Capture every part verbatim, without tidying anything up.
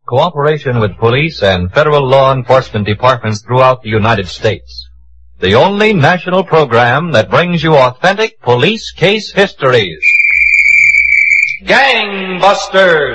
cooperation with police and federal law enforcement departments throughout the United States. The only national program that brings you authentic police case histories. Gangbusters!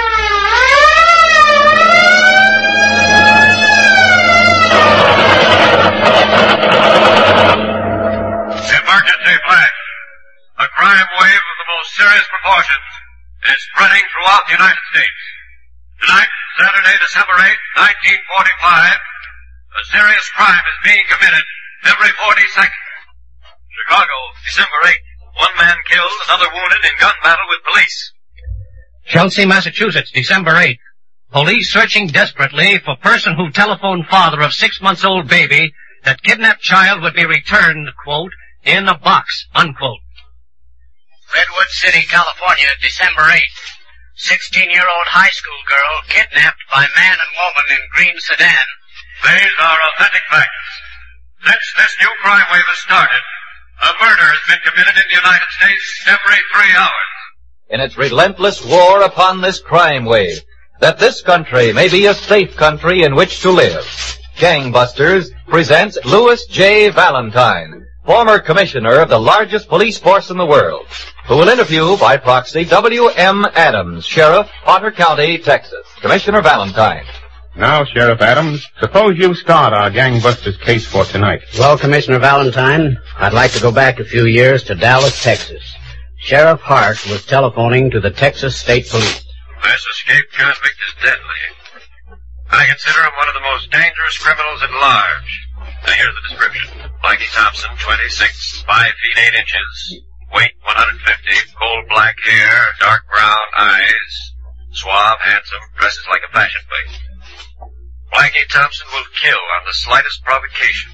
Emergency flash. A crime wave of the most serious proportions is spreading throughout the United States. Tonight, Saturday, December eighth, nineteen forty-five, a serious crime is being committed every forty seconds. Chicago, December eighth, one man killed, another wounded in gun battle with police. Chelsea, Massachusetts, December eighth. Police searching desperately for person who telephoned father of six months old baby that kidnapped child would be returned, quote, in a box, unquote. Redwood City, California, December eighth. sixteen-year-old high school girl kidnapped by man and woman in green sedan. These are authentic facts. Since this new crime wave has started, a murder has been committed in the United States every three hours. In its relentless war upon this crime wave, that this country may be a safe country in which to live, Gangbusters presents Louis J. Valentine, former commissioner of the largest police force in the world, who will interview by proxy W M Adams, Sheriff, Potter County, Texas. Commissioner Valentine. Now, Sheriff Adams, suppose you start our Gangbusters case for tonight. Well, Commissioner Valentine, I'd like to go back a few years to Dallas, Texas. Sheriff Hart was telephoning to the Texas State Police. This escaped convict is deadly. I consider him one of the most dangerous criminals at large. Now, here's the description. Blackie Thompson, twenty-six, five feet eight inches. Weight, one hundred fifty. Coal black hair, dark brown eyes. Suave, handsome, dresses like a fashion plate. Blackie Thompson will kill on the slightest provocation.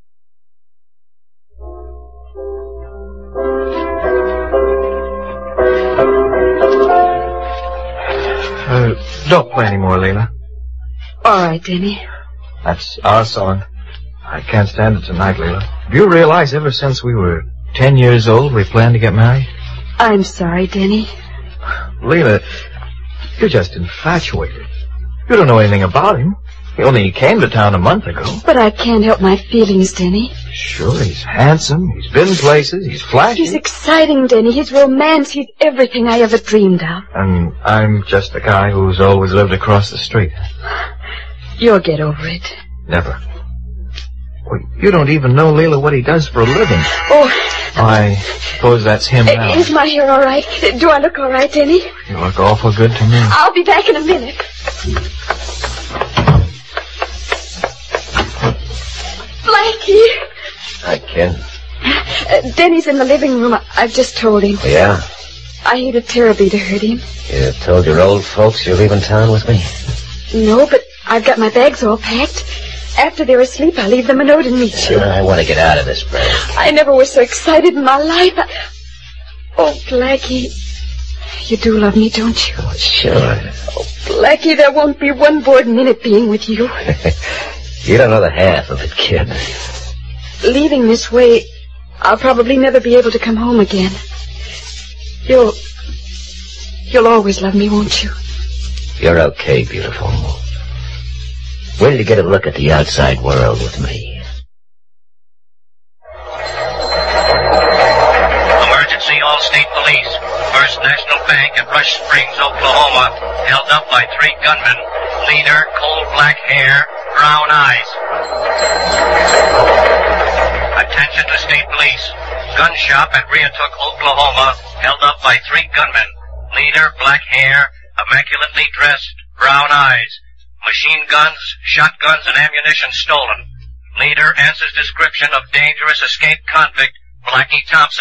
Uh, don't play any more, Leila. All right, Denny. That's our song. I can't stand it tonight, Leila. Do you realize ever since we were ten years old we planned to get married? I'm sorry, Denny. Leila, you're just infatuated. You don't know anything about him. He only came to town a month ago. But I can't help my feelings, Denny. Sure, he's handsome. He's been places. He's flashy. He's exciting, Denny. His romance, he's everything I ever dreamed of. And I'm just the guy who's always lived across the street. You'll get over it. Never. Well, you don't even know, Leila, what he does for a living. Oh. I suppose that's him now. Is my hair all right? Do I look all right, Denny? You look awful good to me. I'll be back in a minute. Blackie. Hi, Ken. Uh, Denny's in the living room. I- I've just told him. Yeah? I hated terribly to hurt him. You told your old folks you're leaving town with me? No, but I've got my bags all packed. After they're asleep, I'll leave them a note and meet you. I want to get out of this place. I never was so excited in my life. I... Oh, Blackie, you do love me, don't you? Oh, sure. Oh, Blackie, there won't be one bored minute being with you. You don't know the half of it, kid. Leaving this way, I'll probably never be able to come home again. You'll... You'll always love me, won't you? You're okay, beautiful. When did you get a look at the outside world with me? Emergency All-State Police. First National Bank at Rush Springs, Oklahoma. Held up by three gunmen. Leader, coal black hair, brown eyes. Attention to State Police. Gun shop at Rehotoke, Oklahoma. Held up by three gunmen. Leader, black hair, immaculately dressed, brown eyes. Machine guns, shotguns, and ammunition stolen. Leader answers description of dangerous escaped convict, Blackie Thompson.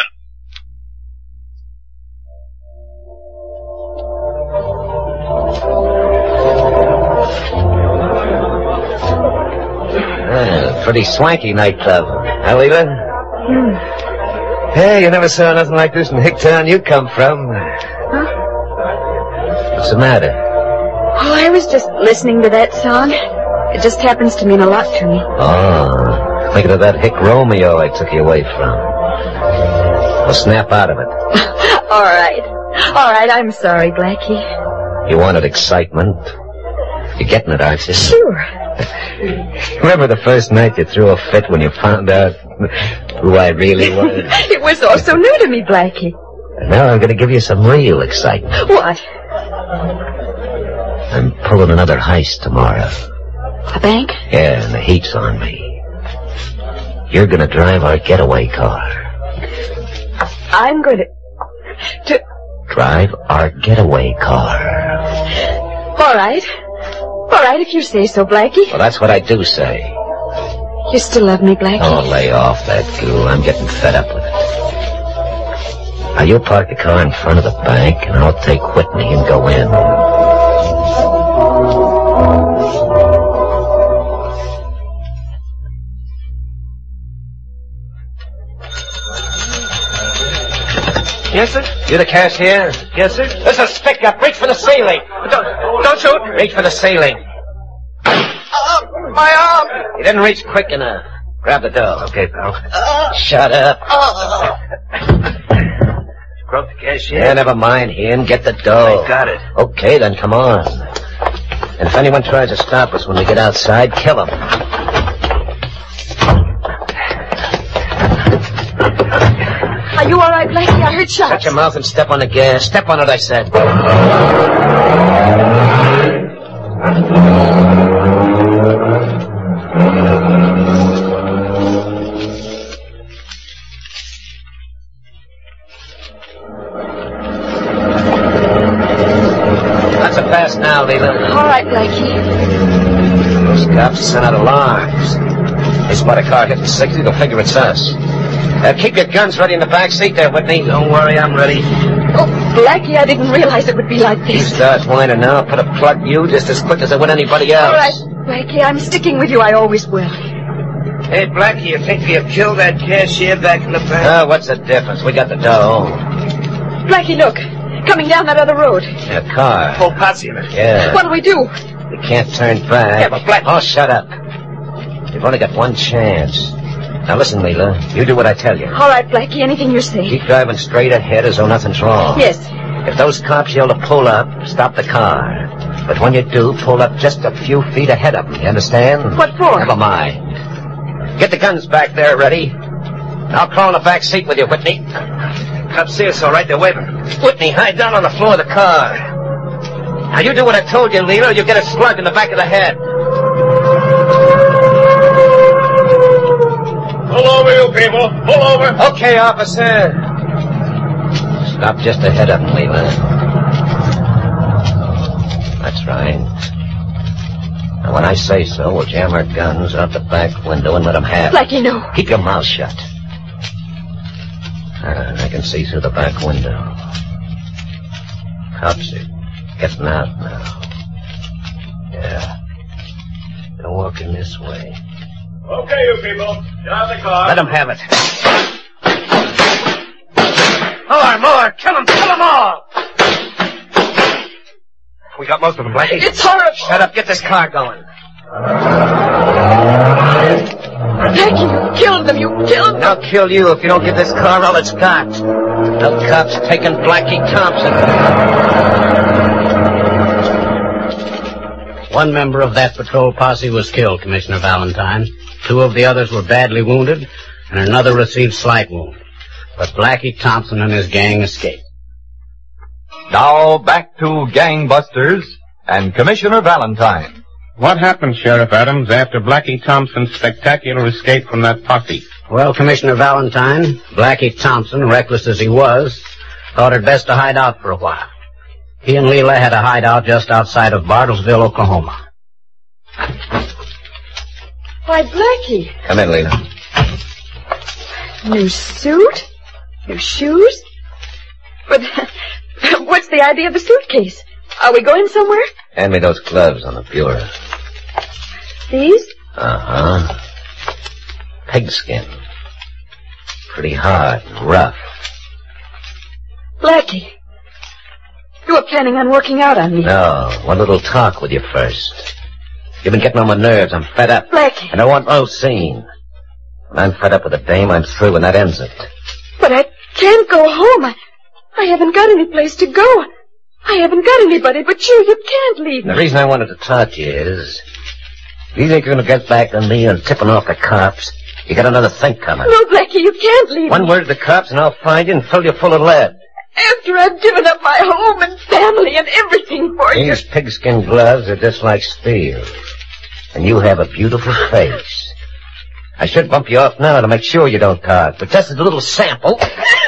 Ah, pretty swanky nightclub. Huh, Leila? Hmm. Hey, you never saw nothing like this in Hicktown you come from. Huh? What's the matter? Oh, I was just listening to that song. It just happens to mean a lot to me. Oh, thinking of that Hick Romeo I took you away from. Well, snap out of it. All right. All right, I'm sorry, Blackie. You wanted excitement. You're getting it, aren't you? Sure. Remember the first night you threw a fit when you found out who I really was? It was all so new to me, Blackie. And now I'm going to give you some real excitement. What? I'm pulling another heist tomorrow. A bank? Yeah, and the heat's on me. You're going to drive our getaway car. I'm going to... to... Drive our getaway car. All right. All right, if you say so, Blackie. Well, that's what I do say. You still love me, Blackie? Oh, lay off that goo. I'm getting fed up with it. Now, you park the car in front of the bank, and I'll take Whitney and go in. Yes, sir? You the cashier? Yes, sir. This is stick up. Reach for the ceiling. Don't, don't shoot. Reach for the ceiling. Uh, my arm. You didn't reach quick enough. Grab the dough. Okay, pal. Uh, Shut up. Uh, Broke the cashier? Yeah, never mind him. Get the dough. I got it. Okay, then come on. And if anyone tries to stop us when we get outside, kill him. Are you all right, Blackie? I heard shots. Shut your mouth and step on the gas. Step on it, I said. That's a pass now, Leela. All right, Blackie. Those cops sent out alarms. They spot a car hitting sixty, they'll figure it's us. Uh, keep your guns ready in the back seat there, Whitney. Don't worry, I'm ready. Oh, Blackie, I didn't realize it would be like You this. start whining now, put a plug you just as quick as I would anybody else. All right, Blackie, I'm sticking with you. I always will. Hey, Blackie, you think you killed that cashier back in the bank? Oh, what's the difference? We got the dough. Blackie, look. Coming down that other road. In a car. Full posse in it. Yeah. What'll we do? You can't turn back. Yeah, but Blackie... Oh, shut up. You've only got one chance. Now listen, Leela. You do what I tell you. All right, Blackie, anything you say. Keep driving straight ahead as though nothing's wrong. Yes. If those cops yell to pull up, stop the car. But when you do, pull up just a few feet ahead of them. You understand? What for? Never mind. Get the guns back there ready. I'll crawl in the back seat with you, Whitney. Cops see us all right. They're waving. Whitney, hide down on the floor of the car. Now, you do what I told you, Leela, or you get a slug in the back of the head. Pull over, you people. Pull over. Okay, officer. Stop just ahead of him, Leela. That's right. Now, when I say so, we'll jam our guns out the back window and let them have it. Blackie, no. Keep your mouth shut. Uh, I can see through the back window. Cops are getting out now. Yeah. They're walking this way. Okay, you people. Get out of the car. Let them have it. More, more. Kill them. Kill them all. We got most of them, Blackie. It's horrible. Shut up. Get this car going. Blackie, you killed them. You killed them. I'll kill you if you don't give this car all it's got. The cops taking Blackie Thompson. One member of that patrol posse was killed, Commissioner Valentine. Two of the others were badly wounded, and another received slight wound. But Blackie Thompson and his gang escaped. Now back to Gangbusters and Commissioner Valentine. What happened, Sheriff Adams, after Blackie Thompson's spectacular escape from that posse? Well, Commissioner Valentine, Blackie Thompson, reckless as he was, thought it best to hide out for a while. He and Leela had a hideout just outside of Bartlesville, Oklahoma. Why, Blackie. Come in, Leela. New suit? New shoes? But what's the idea of the suitcase? Are we going somewhere? Hand me those gloves on the bureau. These? Uh-huh. Pigskin. Pretty hard and rough. Blackie, you were planning on working out on me. No, one little talk with you first. You've been getting on my nerves. I'm fed up. Blackie. And I want no scene. When I'm fed up with a dame, I'm through, and that ends it. But I can't go home. I, I haven't got any place to go. I haven't got anybody but you. You can't leave me. The reason I wanted to talk to you is, if you think you're going to get back on me and tipping off the cops, you got another think coming. No, Blackie, you can't leave One me. word to the cops and I'll find you and fill you full of lead. After I've given up my home and family and everything for you. These pigskin gloves are just like steel. And you have a beautiful face. I should bump you off now to make sure you don't talk, but just as a little sample.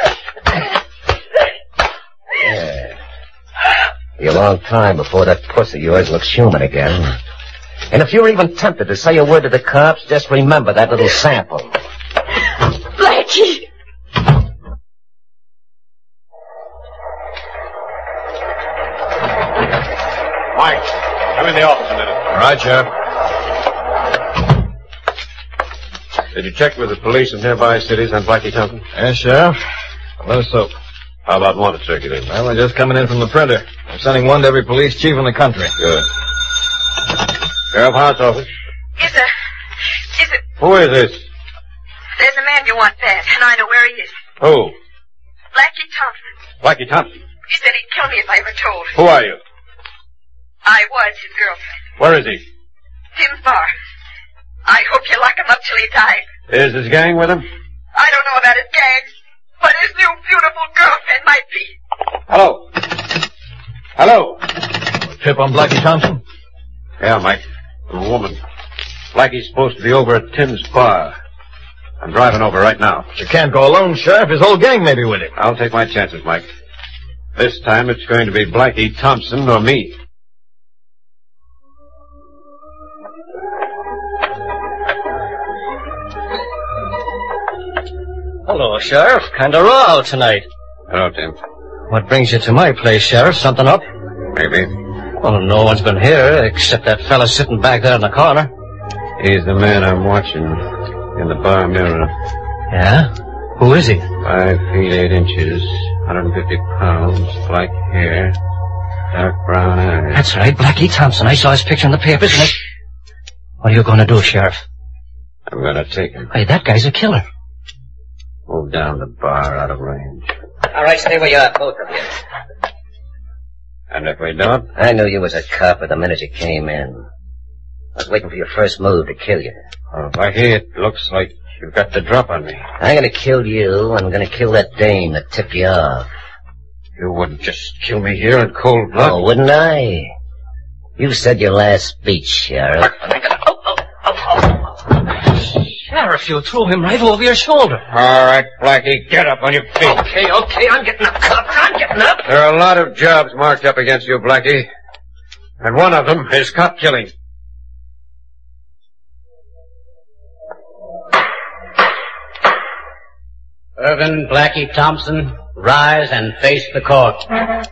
Yeah. Be a long time before that puss of yours looks human again. And if you're even tempted to say a word to the cops, just remember that little sample. Blackie! Mike, come in the office a minute. All right, Sheriff. Did you check with the police in nearby cities on Blackie Thompson? Yes, Sheriff. Let's hope. How about wanted circulars? Well, we're just coming in from the printer. I'm sending one to every police chief in the country. Good. Sheriff Hart's office. Is a... Is it... Who is this? There's a man you want bad, and I know where he is. Who? Blackie Thompson. Blackie Thompson. He said he'd kill me if I ever told. Who are you? I was his girlfriend. Where is he? Tim Farr. I hope you lock him up till he dies. Is his gang with him? I don't know about his gang, but his new beautiful girlfriend might be. Hello. Hello. Tip on Blackie Thompson? Yeah, Mike. A woman. Blackie's supposed to be over at Tim's bar. I'm driving over right now. You can't go alone, Sheriff. His whole gang may be with him. I'll take my chances, Mike. This time it's going to be Blackie Thompson or me. Hello, Sheriff. Kinda raw out tonight. Hello, Tim. What brings you to my place, Sheriff? Something up? Maybe. Well, no one's been here except that fella sitting back there in the corner. He's the man I'm watching in the bar mirror. Yeah? Who is he? Five feet eight inches, one hundred fifty pounds, black hair, dark brown eyes. That's right, Blackie Thompson. I saw his picture in the papers and I... What are you going to do, Sheriff? I'm going to take him. Hey, that guy's a killer. Move down the bar out of range. All right, stay where you are, both of you. And if we don't? I knew you was a cop the minute you came in. I was waiting for your first move to kill you. Oh, Blackie, it looks like you've got the drop on me. I'm gonna kill you, and I'm gonna kill that dame that tipped you off. You wouldn't just kill me here in cold blood? Oh, wouldn't I? You said your last speech, Sheriff. Sheriff, you threw him right over your shoulder. All right, Blackie, get up on your feet. Okay, okay, I'm getting up, cop. I'm getting up. There are a lot of jobs marked up against you, Blackie. And one of them is cop killing. Irvin Blackie Thompson, rise and face the court.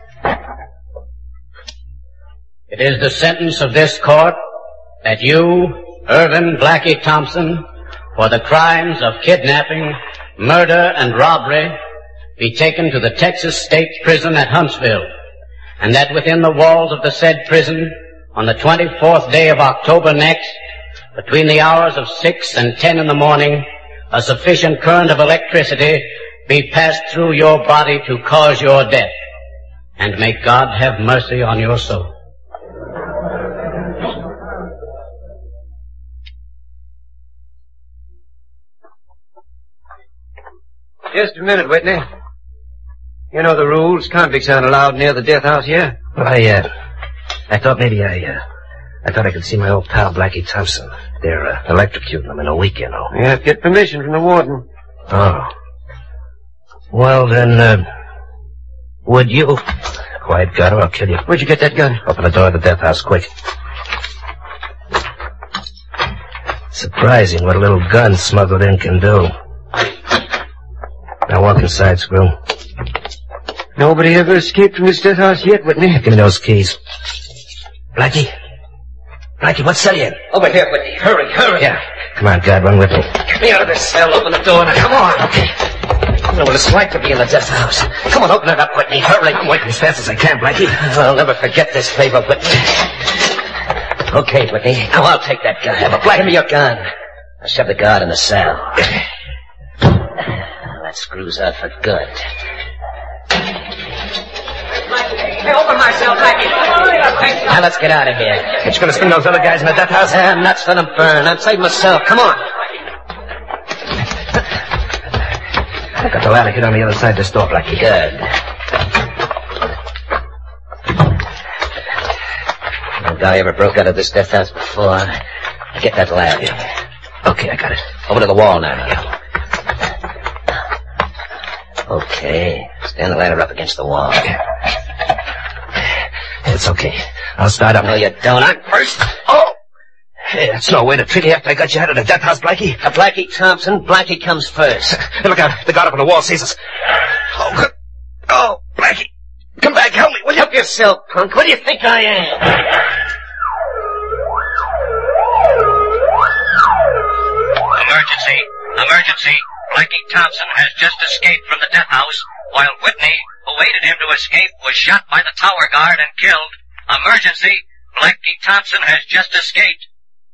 It is the sentence of this court that you, Irvin Blackie Thompson, for the crimes of kidnapping, murder, and robbery, be taken to the Texas State Prison at Huntsville, and that within the walls of the said prison, on the twenty-fourth day of October next, between the hours of six and ten in the morning, a sufficient current of electricity be passed through your body to cause your death. And may God have mercy on your soul. Just a minute, Whitney. You know the rules. Convicts aren't allowed near the death house here. Well, I, uh, I thought maybe I, uh, I thought I could see my old pal Blackie Thompson. They're, uh, electrocuting him in a week, you know. You have to get permission from the warden. Oh. Well, then, uh, would you... Quiet, gun, or I'll kill you. Where'd you get that gun? Open the door of the death house, quick. Surprising what a little gun smuggled in can do. Now walk inside, Squill. Nobody ever escaped from this death house yet, Whitney. Give me those keys. Blackie? Blackie, what cell you in? Over here, Whitney. Hurry, hurry. Yeah. Come on, Dad, run with me. Get me out of this cell. Open the door now. Come on. Okay. You know what it's like to be in the death house. Come on, open it up, Whitney. Hurry. I'm working as fast as I can, Blackie. I'll never forget this favor, Whitney. Okay, Whitney. Now I'll take that gun. Yeah, but Blackie... Give me your gun. I'll shove the guard in the cell. That screws out for good. Hey, open my cell, Blackie. Now let's get out of here. Ain't you gonna swing those other guys in the death house? Uh, I'm nuts for them burn. I'm saving myself. Come on. I got the ladder hid on the other side of this door, Blackie. Good. No guy ever broke out of this death house before. Get that ladder. Okay, I got it. Over to the wall now. Okay. Stand the ladder up against the wall. It's okay. I'll start up. No, you don't. I'm first. Oh! Hey, that's no way to treat you after I got you out of the death house, Blackie. Uh, Blackie Thompson, Blackie comes first. Hey, look out. The guard up on the wall sees us. Oh, good. Oh, Blackie. Come back. Help me, will you? Help yourself, punk. What do you think I am? Emergency. Emergency. Blackie Thompson has just escaped from the death house, while Whitney, who aided him to escape, was shot by the tower guard and killed. Emergency. Blackie Thompson has just escaped.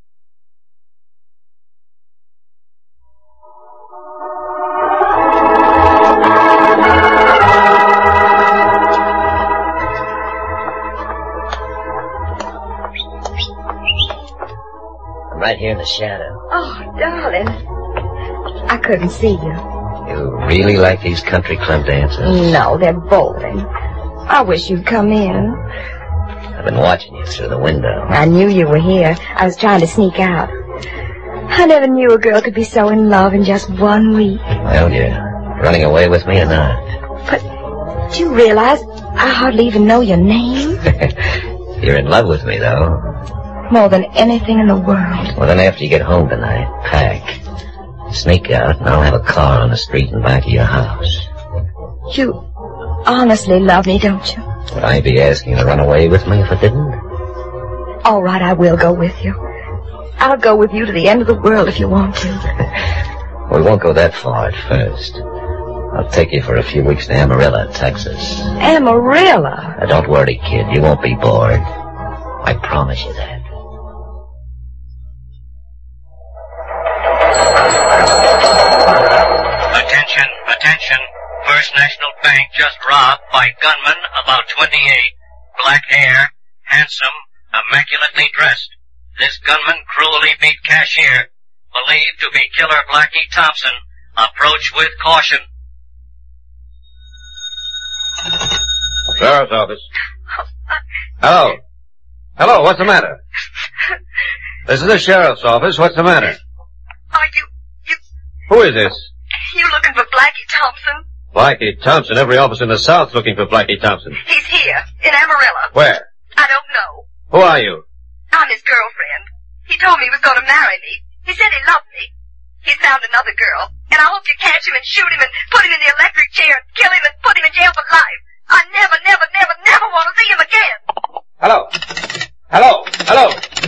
I'm right here in the shadow. Oh, darling. I couldn't see you. You really like these country club dances? No, they're boring. I wish you'd come in. I've been watching you through the window. I knew you were here. I was trying to sneak out. I never knew a girl could be so in love in just one week. Well, you're running away with me or not? But do you realize I hardly even know your name? You're in love with me, though. More than anything in the world. Well, then after you get home tonight, pack. Sneak out, and I'll have a car on the street in back of your house. You honestly love me, don't you? Would I be asking you to run away with me if I didn't? All right, I will go with you. I'll go with you to the end of the world if you want to. We won't go that far at first. I'll take you for a few weeks to Amarillo, Texas. Amarillo? Now, don't worry, kid. You won't be bored. I promise you that. Attention, attention. First National Bank just robbed by gunmen, about twenty-eight. Black hair, handsome, immaculately dressed. This gunman cruelly beat cashier. Believed to be killer Blackie Thompson. Approach with caution. Sheriff's office. Hello. Hello, what's the matter? This is the sheriff's office. What's the matter? Are you, you, Who is this? you looking for Blackie Thompson? Blackie Thompson. Every office in the South's looking for Blackie Thompson. He's here, in Amarillo. Where? I don't know. Who are you? I'm his girlfriend. He told me he was going to marry me. He said he loved me. He's found another girl, and I hope you catch him and shoot him and put him in the electric chair and kill him and put him in jail for life. I never, never, never, never want to see him again. Hello. Hello. Hello.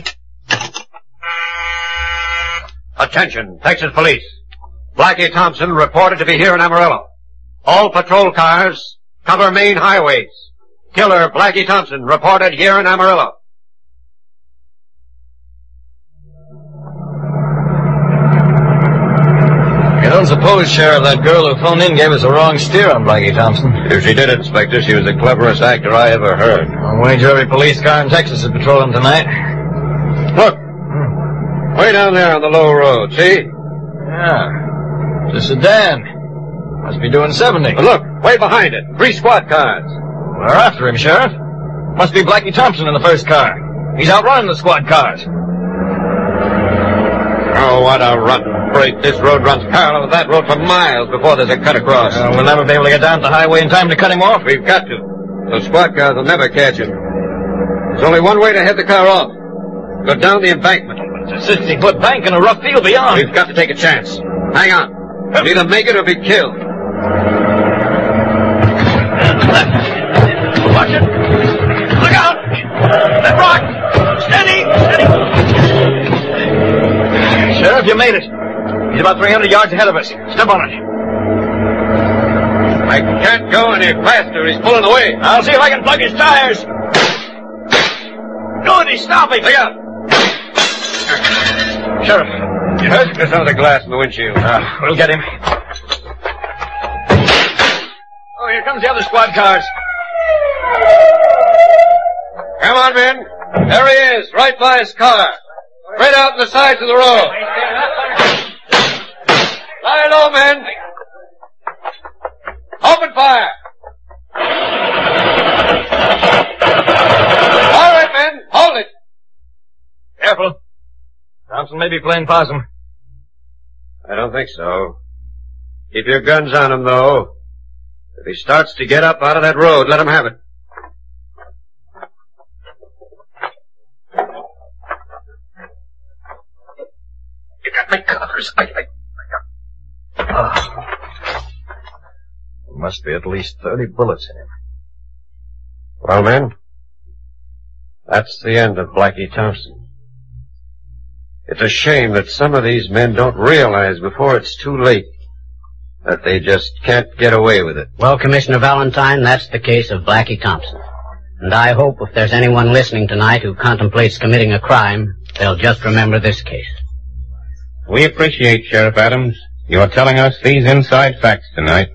Attention, Texas Police. Blackie Thompson reported to be here in Amarillo. All patrol cars cover main highways. Killer Blackie Thompson reported here in Amarillo. You don't suppose, Sheriff, that girl who phoned in gave us a wrong steer on Blackie Thompson? If she did, Inspector, she was the cleverest actor I ever heard. I'll wager every police car in Texas is patrolling tonight. Look. Hmm. Way down there on the low road, see? Yeah. It's a sedan. Must be doing seventy. But look, way behind it. Three squad cars. We're after him, Sheriff. Must be Blackie Thompson in the first car. He's outrunning the squad cars. Oh, what a rotten break. This road runs parallel to that road for miles before there's a cut across. Uh, we'll never be able to get down the highway in time to cut him off. We've got to. Those squad cars will never catch him. There's only one way to head the car off. Go down the embankment. It's a sixty-foot bank and a rough field beyond. We've got to take a chance. Hang on. We'll either make it or be killed. Watch it. Look out! That rock! Steady! Steady! Sheriff, you made it. He's about three hundred yards ahead of us. Step on it. I can't go any faster. He's pulling away. I'll see if I can plug his tires. Good, he's stopping. Look out. Sheriff, you hurt? There's another glass in the windshield. Uh, we'll get him. Oh, here comes the other squad cars. Come on, men. There he is, right by his car. Straight out on the sides of the road. Lie low, men. Open fire. All right, men. Hold it. Careful. Thompson may be playing possum. I don't think so. Keep your guns on him, though. If he starts to get up out of that road, let him have it. You got my covers. I, I, I got... Oh. There must be at least thirty bullets in him. Well, men, that's the end of Blackie Thompson. It's a shame that some of these men don't realize before it's too late that they just can't get away with it. Well, Commissioner Valentine, that's the case of Blackie Thompson. And I hope if there's anyone listening tonight who contemplates committing a crime, they'll just remember this case. We appreciate, Sheriff Adams, your telling us these inside facts tonight.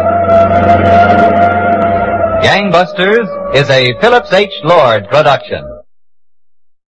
Gangbusters is a Phillips H. Lord production.